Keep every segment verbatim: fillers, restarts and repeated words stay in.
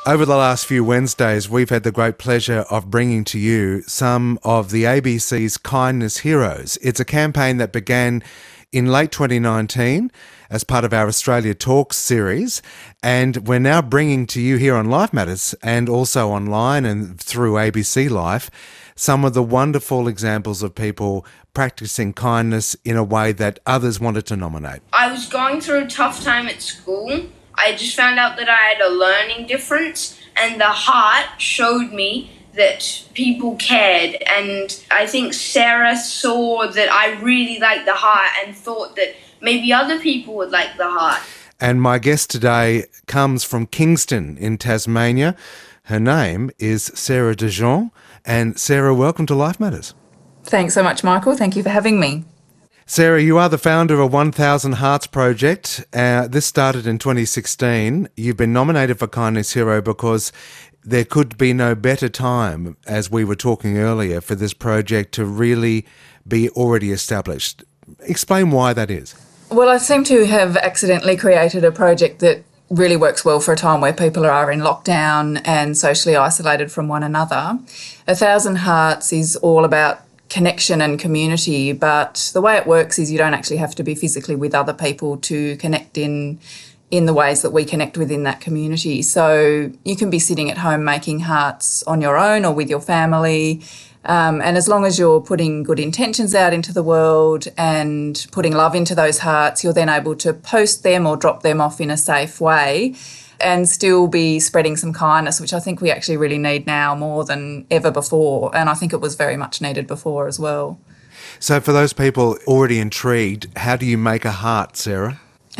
Over the last few Wednesdays, we've had the great pleasure of bringing to you some of the A B C's Kindness Heroes. It's a campaign that began in late twenty nineteen as part of our Australia Talks series, and we're now bringing to you here on Life Matters and also online and through A B C Life some of the wonderful examples of people practicing kindness in a way that others wanted to nominate. I was going through a tough time at school. I just found out that I had a learning difference, and the heart showed me that people cared. And I think Sarah saw that I really liked the heart and thought that maybe other people would like the heart. And my guest today comes from Kingston in Tasmania. Her name is Sarah De Jong. And Sarah, welcome to Life Matters. Thanks so much, Michael. Thank you for having me. Sarah, you are the founder of one thousand Hearts Project. Uh, this started in twenty sixteen. You've been nominated for Kindness Hero because there could be no better time, as we were talking earlier, for this project to really be already established. Explain why that is. Well, I seem to have accidentally created a project that really works well for a time where people are in lockdown and socially isolated from one another. A Thousand Hearts is all about connection and community, but the way it works is you don't actually have to be physically with other people to connect in in the ways that we connect within that community. So you can be sitting at home making hearts on your own or with your family, um, and as long as you're putting good intentions out into the world and putting love into those hearts, you're then able to post them or drop them off in a safe way and still be spreading some kindness, which I think we actually really need now more than ever before. And I think it was very much needed before as well. So for those people already intrigued, how do you make a heart, Sarah?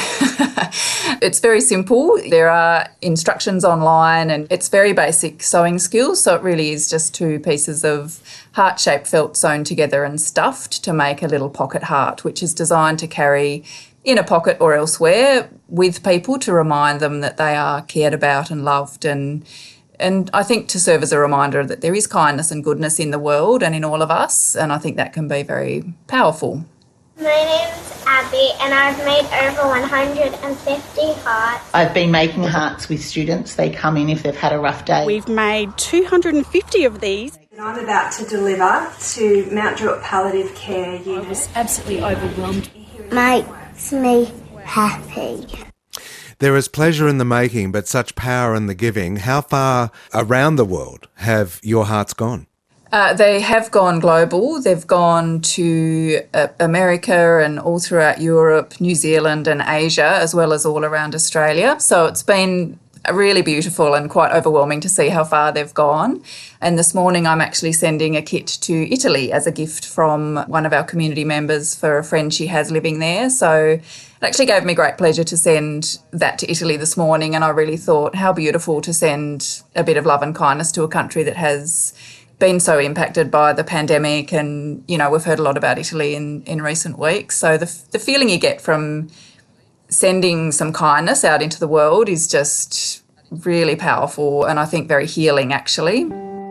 It's very simple. There are instructions online and it's very basic sewing skills. So it really is just two pieces of heart-shaped felt sewn together and stuffed to make a little pocket heart, which is designed to carry in a pocket or elsewhere with people to remind them that they are cared about and loved, and and I think to serve as a reminder that there is kindness and goodness in the world and in all of us, and I think that can be very powerful. My name's Abby and I've made over one hundred fifty hearts. I've been making hearts with students. They come in if they've had a rough day. We've made two hundred fifty of these. I'm about to deliver to Mount Druitt Palliative Care Unit. I was absolutely overwhelmed. Makes me happy. There is pleasure in the making, but such power in the giving. How far around the world have your hearts gone? Uh, they have gone global. They've gone to uh, America and all throughout Europe, New Zealand and Asia, as well as all around Australia. So it's been really beautiful and quite overwhelming to see how far they've gone. And this morning I'm actually sending a kit to Italy as a gift from one of our community members for a friend she has living there. So it actually gave me great pleasure to send that to Italy this morning, and I really thought how beautiful to send a bit of love and kindness to a country that has been so impacted by the pandemic. And, you know, we've heard a lot about Italy in, in recent weeks. So the, the feeling you get from sending some kindness out into the world is just really powerful and I think very healing, actually.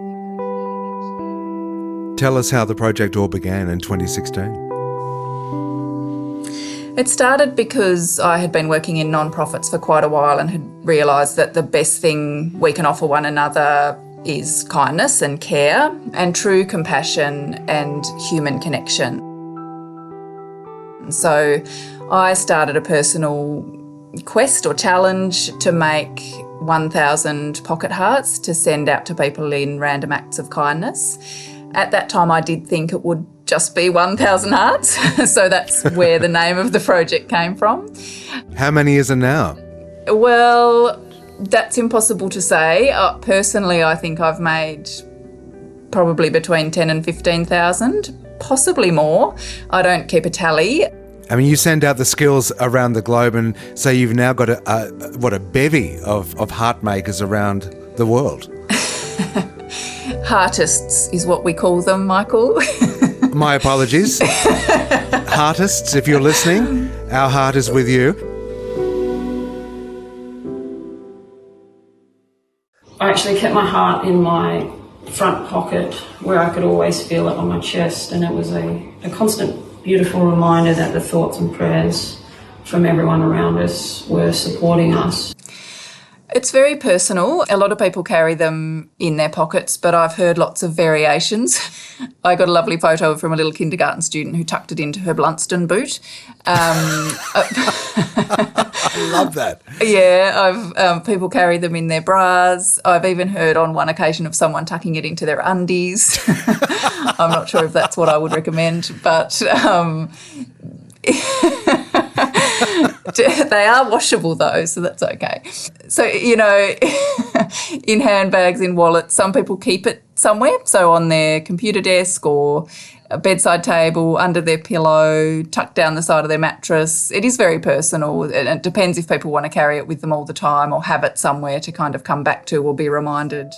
Tell us how the project all began in twenty sixteen. It started because I had been working in non-profits for quite a while and had realised that the best thing we can offer one another is kindness and care and true compassion and human connection. So I started a personal quest or challenge to make one thousand pocket hearts to send out to people in random acts of kindness. At that time I did think it would just be one thousand hearts, so that's where the name of the project came from. How many is it now? Well, that's impossible to say. Uh, personally, I think I've made probably between ten and fifteen thousand, possibly more. I don't keep a tally. I mean, you send out the skills around the globe, and so you've now got a, a what a bevy of, of heart makers around the world. Heartists is what we call them, Michael. My apologies. Heartists, if you're listening, our heart is with you. I actually kept my heart in my front pocket where I could always feel it on my chest, and it was a, a constant beautiful reminder that the thoughts and prayers from everyone around us were supporting us. It's very personal. A lot of people carry them in their pockets, but I've heard lots of variations. I got a lovely photo from a little kindergarten student who tucked it into her Blunston boot. Um, I love that. Yeah, I've um, people carry them in their bras. I've even heard on one occasion of someone tucking it into their undies. I'm not sure if that's what I would recommend, but um, they are washable though, so that's okay. So, you know, in handbags, in wallets, some people keep it somewhere, so on their computer desk or a bedside table, under their pillow, tucked down the side of their mattress. It is very personal, and it depends if people want to carry it with them all the time or have it somewhere to kind of come back to or be reminded.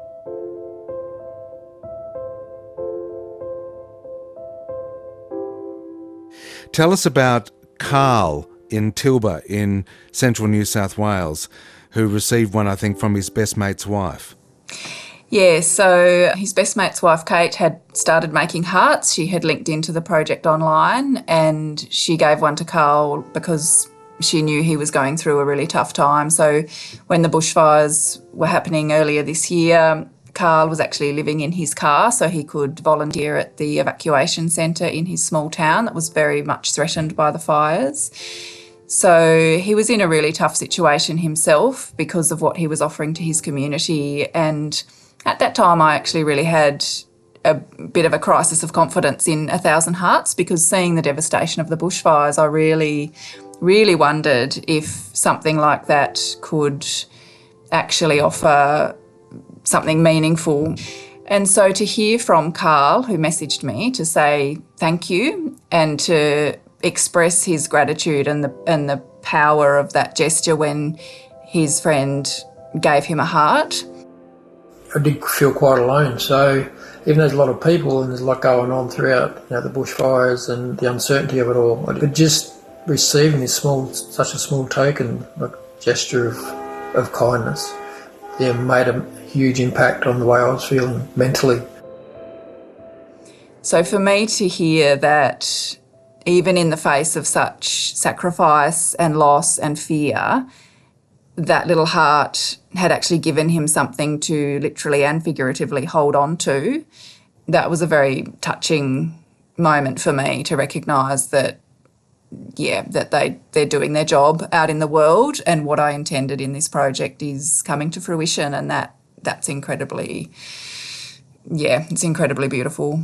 Tell us about Carl in Tilba in central New South Wales, who received one, I think, from his best mate's wife. Yeah, so his best mate's wife, Kate, had started making hearts. She had linked into the project online and she gave one to Carl because she knew he was going through a really tough time. So when the bushfires were happening earlier this year, Carl was actually living in his car so he could volunteer at the evacuation centre in his small town that was very much threatened by the fires. So he was in a really tough situation himself because of what he was offering to his community, and at that time I actually really had a bit of a crisis of confidence in A Thousand Hearts, because seeing the devastation of the bushfires, I really, really wondered if something like that could actually offer something meaningful. And so to hear from Carl, who messaged me to say thank you and to express his gratitude and the and the power of that gesture when his friend gave him a heart. I did feel quite alone. So even though there's a lot of people and there's a lot going on throughout, you know, the bushfires and the uncertainty of it all, I could just receiving this small, such a small token, like gesture of, of kindness, yeah, made a huge impact on the way I was feeling mentally. So for me to hear that even in the face of such sacrifice and loss and fear, that little heart had actually given him something to literally and figuratively hold on to, that was a very touching moment for me to recognise that, yeah, that they, they're doing their job out in the world, and what I intended in this project is coming to fruition, and that that's incredibly, yeah, it's incredibly beautiful.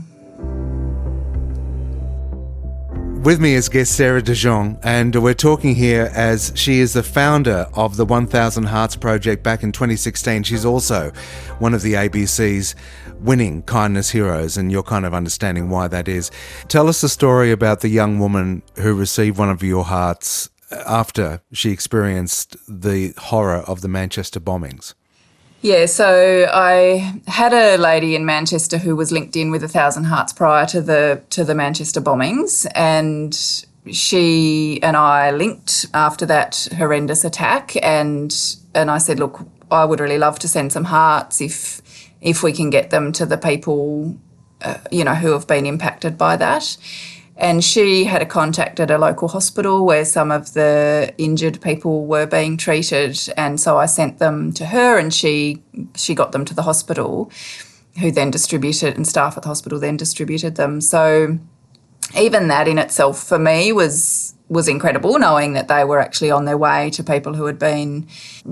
With me is guest Sarah De Jong, and we're talking here as she is the founder of the one thousand Hearts Project back in twenty sixteen. She's also one of the A B C's winning Kindness Heroes, and you're kind of understanding why that is. Tell us the story about the young woman who received one of your hearts after she experienced the horror of the Manchester bombings. Yeah, so I had a lady in Manchester who was linked in with A Thousand Hearts prior to the to the Manchester bombings, and she and I linked after that horrendous attack, and and I said, look, I would really love to send some hearts if if we can get them to the people, uh, you know, who have been impacted by that. And she had a contact at a local hospital where some of the injured people were being treated, and so I sent them to her, and she she got them to the hospital, who then distributed, and staff at the hospital then distributed them. So even that in itself for me was was incredible, knowing that they were actually on their way to people who had been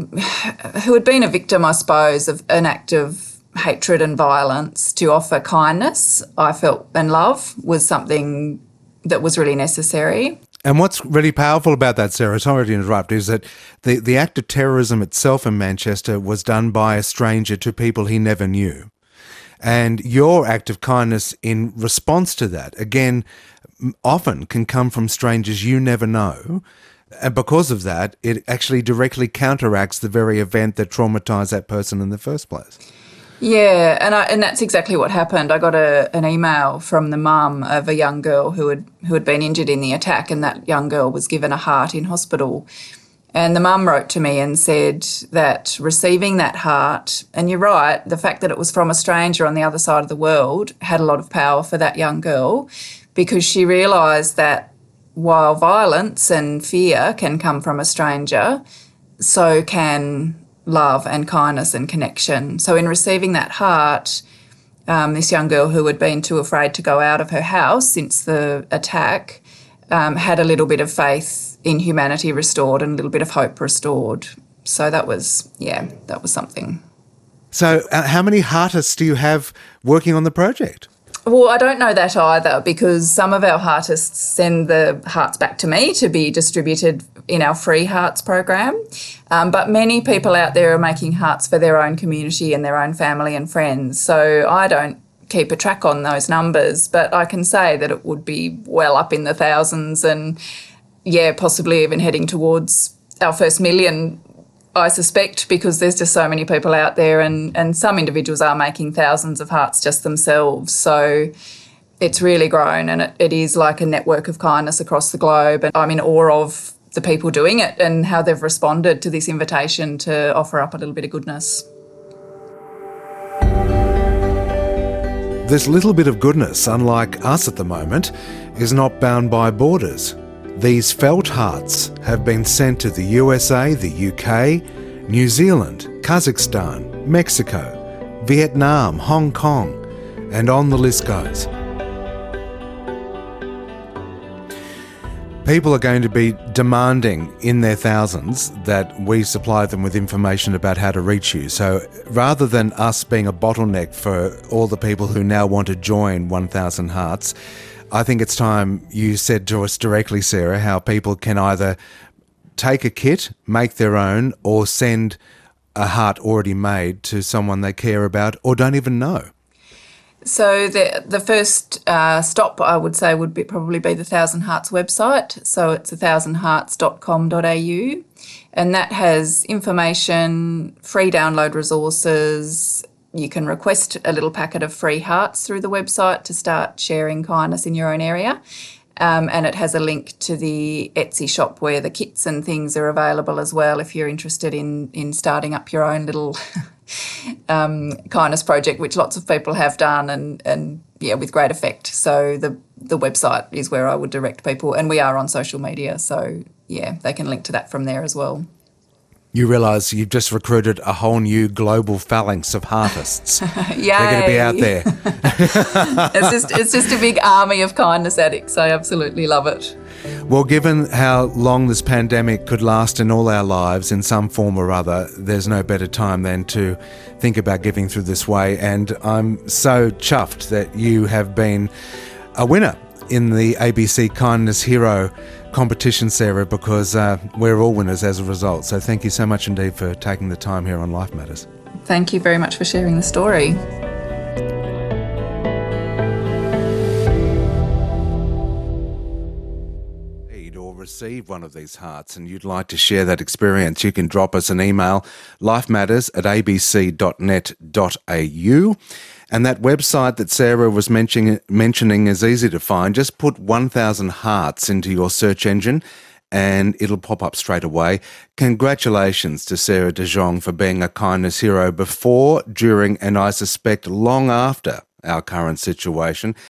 who had been a victim, I suppose, of an act of hatred and violence. To offer kindness, I felt, and love was something that was really necessary. And what's really powerful about that, Sarah, sorry to interrupt, is that the, the act of terrorism itself in Manchester was done by a stranger to people he never knew. And your act of kindness in response to that, again, often can come from strangers you never know. And because of that, it actually directly counteracts the very event that traumatised that person in the first place. Yeah, and I, and that's exactly what happened. I got a, an email from the mum of a young girl who had who had been injured in the attack, and that young girl was given a heart in hospital. And the mum wrote to me and said that receiving that heart, and you're right, the fact that it was from a stranger on the other side of the world had a lot of power for that young girl, because she realised that while violence and fear can come from a stranger, so can love and kindness and connection. So in receiving that heart, um, this young girl who had been too afraid to go out of her house since the attack um, had a little bit of faith in humanity restored and a little bit of hope restored. So that was, yeah, that was something. So uh, how many heartists do you have working on the project? Well, I don't know that either, because some of our heartists send the hearts back to me to be distributed in our free hearts program. Um, but many people out there are making hearts for their own community and their own family and friends. So I don't keep a track on those numbers, but I can say that it would be well up in the thousands and, yeah, possibly even heading towards our first million, I suspect, because there's just so many people out there, and, and some individuals are making thousands of hearts just themselves. So it's really grown, and it, it is like a network of kindness across the globe. And I'm in awe of the people doing it and how they've responded to this invitation to offer up a little bit of goodness. This little bit of goodness, unlike us at the moment, is not bound by borders. These felt hearts have been sent to the U S A, the U K, New Zealand, Kazakhstan, Mexico, Vietnam, Hong Kong, and on the list goes. People are going to be demanding in their thousands that we supply them with information about how to reach you. So rather than us being a bottleneck for all the people who now want to join one thousand Hearts, I think it's time you said to us directly, Sarah, how people can either take a kit, make their own, or send a heart already made to someone they care about or don't even know. So the the first uh, stop, I would say, would be probably be the Thousand Hearts website. So it's one thousand hearts dot com dot a u, and that has information, free download resources. You can request a little packet of free hearts through the website to start sharing kindness in your own area. Um, and it has a link to the Etsy shop where the kits and things are available as well if you're interested in, in starting up your own little um, kindness project, which lots of people have done and, and yeah, with great effect. So the, the website is where I would direct people, and we are on social media. So, yeah, they can link to that from there as well. You realise you've just recruited a whole new global phalanx of heartists. Yay. They're going to be out there. it's just it's just a big army of kindness addicts. I absolutely love it. Well, given how long this pandemic could last in all our lives in some form or other, there's no better time than to think about giving through this way. And I'm so chuffed that you have been a winner in the A B C Kindness Hero competition, Sarah, because uh, we're all winners as a result. So thank you so much indeed for taking the time here on Life Matters. Thank you very much for sharing the story. Or receive one of these hearts and you'd like to share that experience, you can drop us an email, lifematters at a b c dot net dot a u. And that website that Sarah was mentioning, mentioning is easy to find. Just put one thousand hearts into your search engine and it'll pop up straight away. Congratulations to Sarah De Jong for being a kindness hero before, during, and I suspect long after our current situation.